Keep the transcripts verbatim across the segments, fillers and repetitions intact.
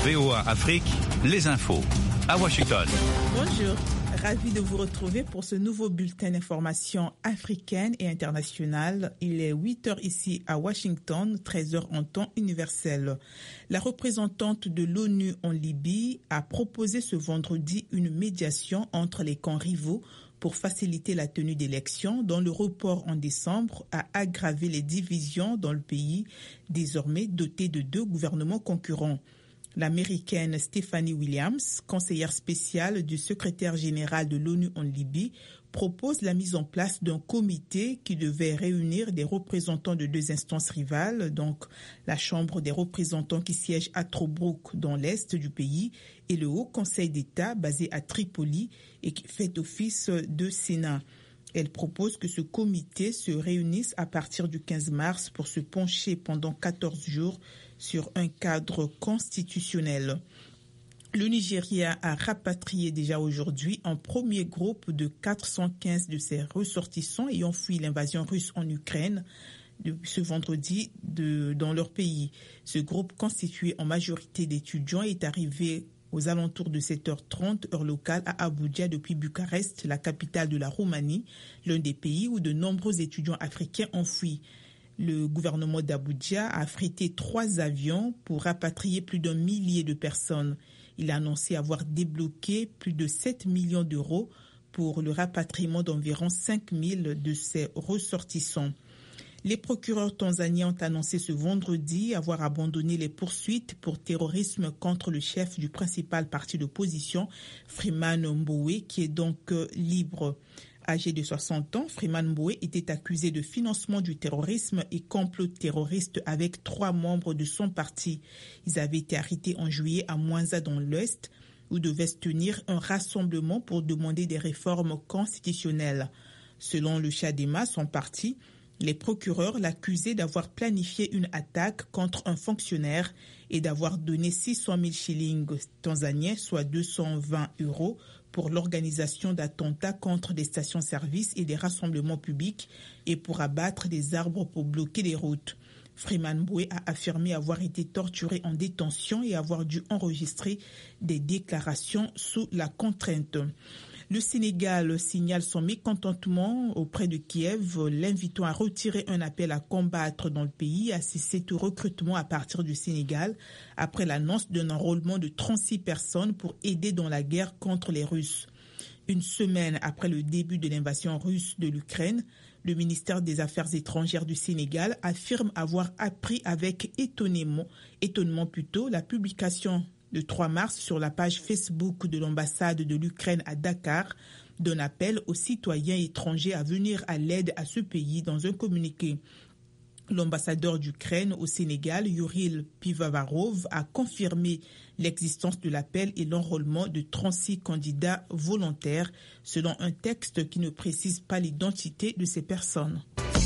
V O A Afrique, les infos. À Washington. Bonjour, ravi de vous retrouver pour ce nouveau bulletin d'information africaine et internationale. Il est huit heures ici à Washington, treize heures en temps universel. La représentante de l'ONU en Libye a proposé ce vendredi une médiation entre les camps rivaux pour faciliter la tenue d'élections, dont le report en décembre a aggravé les divisions dans le pays, désormais doté de deux gouvernements concurrents. L'américaine Stephanie Williams, conseillère spéciale du secrétaire général de l'ONU en Libye, propose la mise en place d'un comité qui devait réunir des représentants de deux instances rivales, donc la Chambre des représentants qui siège à Tobrouk dans l'est du pays et le Haut Conseil d'État basé à Tripoli et qui fait office de Sénat. Elle propose que ce comité se réunisse à partir du quinze mars pour se pencher pendant quatorze jours sur un cadre constitutionnel. Le Nigeria a rapatrié déjà aujourd'hui un premier groupe de quatre cent quinze de ses ressortissants ayant fui l'invasion russe en Ukraine ce vendredi de, dans leur pays. Ce groupe, constitué en majorité d'étudiants, est arrivé aux alentours de sept heures trente, heure locale, à Abuja depuis Bucarest, la capitale de la Roumanie, l'un des pays où de nombreux étudiants africains ont fui. Le gouvernement d'Abuja a affrété trois avions pour rapatrier plus d'un millier de personnes. Il a annoncé avoir débloqué plus de sept millions d'euros pour le rapatriement d'environ cinq mille de ses ressortissants. Les procureurs tanzaniens ont annoncé ce vendredi avoir abandonné les poursuites pour terrorisme contre le chef du principal parti d'opposition, Freeman Mbowe, qui est donc libre. Âgé de soixante ans, Freeman Mbowe était accusé de financement du terrorisme et complot terroriste avec trois membres de son parti. Ils avaient été arrêtés en juillet à Mwanza dans l'Ouest, où devait se tenir un rassemblement pour demander des réformes constitutionnelles. Selon le Chadema, son parti, les procureurs l'accusaient d'avoir planifié une attaque contre un fonctionnaire et d'avoir donné six cent mille shillings tanzaniens, soit deux cent vingt euros, pour l'organisation d'attentats contre des stations-service et des rassemblements publics et pour abattre des arbres pour bloquer les routes. Freeman Mbowe a affirmé avoir été torturé en détention et avoir dû enregistrer des déclarations sous la contrainte. Le Sénégal signale son mécontentement auprès de Kiev, l'invitant à retirer un appel à combattre dans le pays, à cesser tout recrutement à partir du Sénégal, après l'annonce d'un enrôlement de trente-six personnes pour aider dans la guerre contre les Russes. Une semaine après le début de l'invasion russe de l'Ukraine, le ministère des Affaires étrangères du Sénégal affirme avoir appris avec étonnement, étonnement plutôt, la publication le trois mars sur la page Facebook de l'ambassade de l'Ukraine à Dakar d'un appel aux citoyens étrangers à venir à l'aide à ce pays dans un communiqué. L'ambassadeur d'Ukraine au Sénégal, Yuril Pivavarov, a confirmé l'existence de l'appel et l'enrôlement de trente-six candidats volontaires, selon un texte qui ne précise pas l'identité de ces personnes.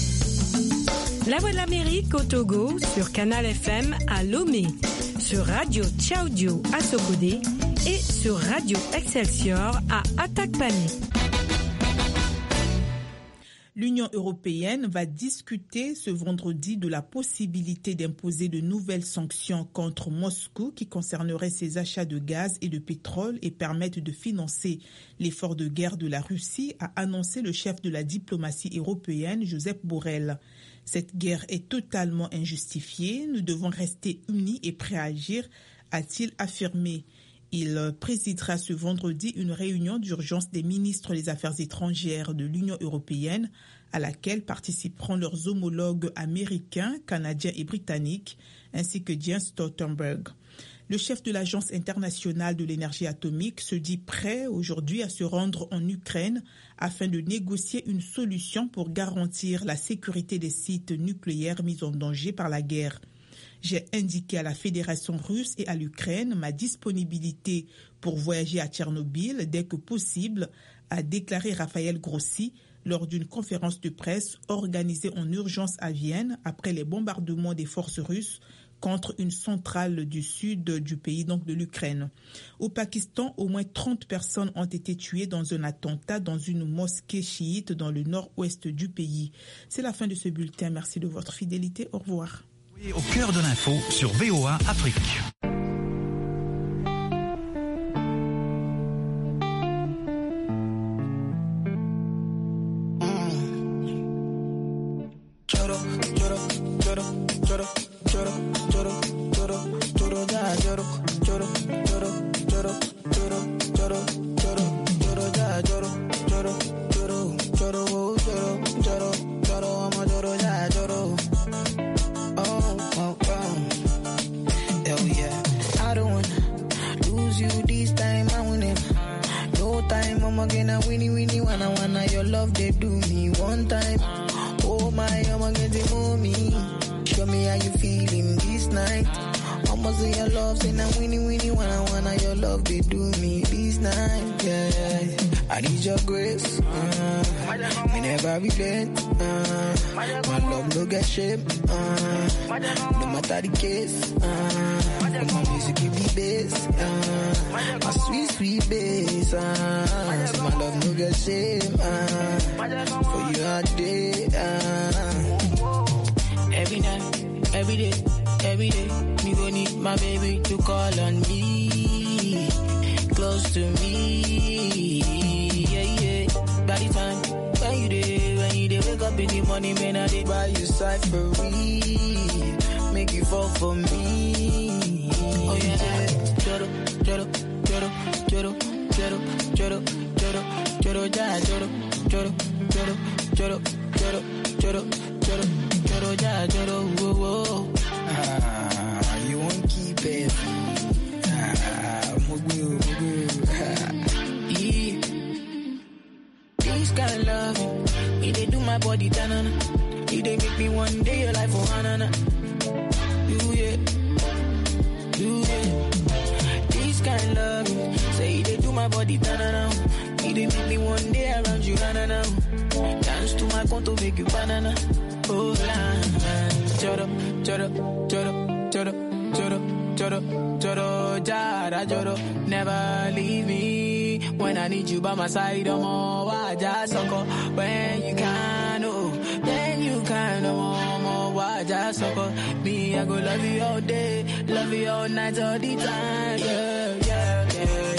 La Voix de l'Amérique au Togo sur Canal F M à Lomé, sur Radio Tchaoudio à Sokodé et sur Radio Excelsior à Atakpané. L'Union européenne va discuter ce vendredi de la possibilité d'imposer de nouvelles sanctions contre Moscou qui concerneraient ses achats de gaz et de pétrole et permettent de financer l'effort de guerre de la Russie, a annoncé le chef de la diplomatie européenne, Josep Borrell. Cette guerre est totalement injustifiée, nous devons rester unis et prêts à agir, a-t-il affirmé. Il présidera ce vendredi une réunion d'urgence des ministres des Affaires étrangères de l'Union européenne à laquelle participeront leurs homologues américains, canadiens et britanniques, ainsi que Jens Stoltenberg. Le chef de l'Agence internationale de l'énergie atomique se dit prêt aujourd'hui à se rendre en Ukraine afin de négocier une solution pour garantir la sécurité des sites nucléaires mis en danger par la guerre. J'ai indiqué à la Fédération russe et à l'Ukraine ma disponibilité pour voyager à Tchernobyl dès que possible, a déclaré Raphaël Grossi lors d'une conférence de presse organisée en urgence à Vienne après les bombardements des forces russes contre une centrale du sud du pays, donc de l'Ukraine. Au Pakistan, au moins trente personnes ont été tuées dans un attentat dans une mosquée chiite dans le nord-ouest du pays. C'est la fin de ce bulletin. Merci de votre fidélité. Au revoir. Au cœur de l'info sur V O A Afrique. choro, choro, choro, choro, ja, choro, choro, choro, choro, choro, choro, choro, choro, ja, choro, choro, choro, choro, oh, choro, choro, choro, I'm a choro, ja, choro. Oh, oh, oh. Hell yeah. I don't wanna lose you this time, I win it. No time, I'm gonna winnie, winnie, wanna, wanna, your love, they do me one time. Oh my, I'm gonna for me. Show me how you feeling this night. I'ma say your love, say now winnie, winnie, wanna, wanna, your love, they do me this night, yeah. I need your grace, uh, me never regret, uh, my love no get shame, uh, no matter the case, uh, my music give the bass, uh, my sweet, sweet bass, uh, so my love no get shame, uh, for you all day, uh, every night, every day, every day, me gon' need my baby to call on me, close to me, yeah, yeah. By the time when you day, when you day, wake up in the morning, man, I did buy you cyphery, make you fall for me. Oh yeah, choro, choro, choro, choro, choro, choro, choro, choro, ja, choro, choro, choro, choro, choro, choro, choro, choro, ja, choro, whoa, whoa. Ah, you won't keep it. Ah, mugu, mugu. Yeah. This kind of love, it they do my body tanana. It they make me one day your life for hanana. You yeah, you yeah. This kind of love, say it they do my body tanana. It they make me one day around you hanana. Dance to my conto make you banana. Oh la, choro, choro, choro, choro, choro, choro, choro, jara, choro. Never leave me when I need you by my side. I'm all waja soko when you can, oh, then you can, oh, more waja soko. Me, I go love you all day, love you all night, all the time. Yeah, yeah, yeah.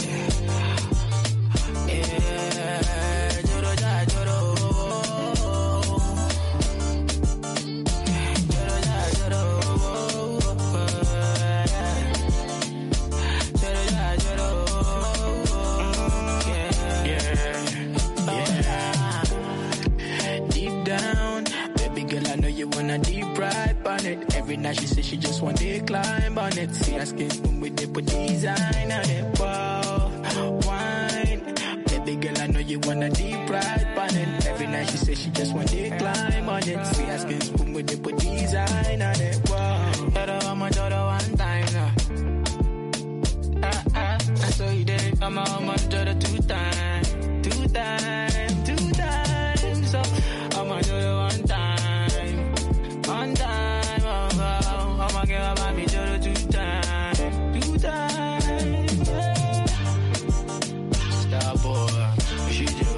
Every night she says she just want to climb on it. See her skin spoon with the put design on it. Wow, wine. Baby girl, I know you wanna deep ride on it. Every night she says she just want to climb on it. See her skin spoon with the put design on it. Wow, daughter, I'm a daughter one time now. Ah ah, I saw you there. I'm a I'm a daughter two times, two times, two times. So I'm a daughter one time, one time. I'ma give her my bitch two times, two times, yeah. Star boy, what she do?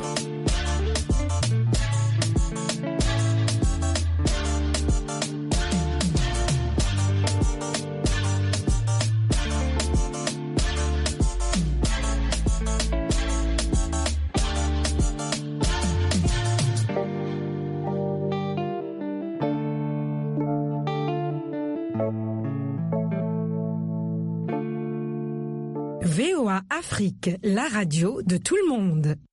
V O A Afrique, la radio de tout le monde.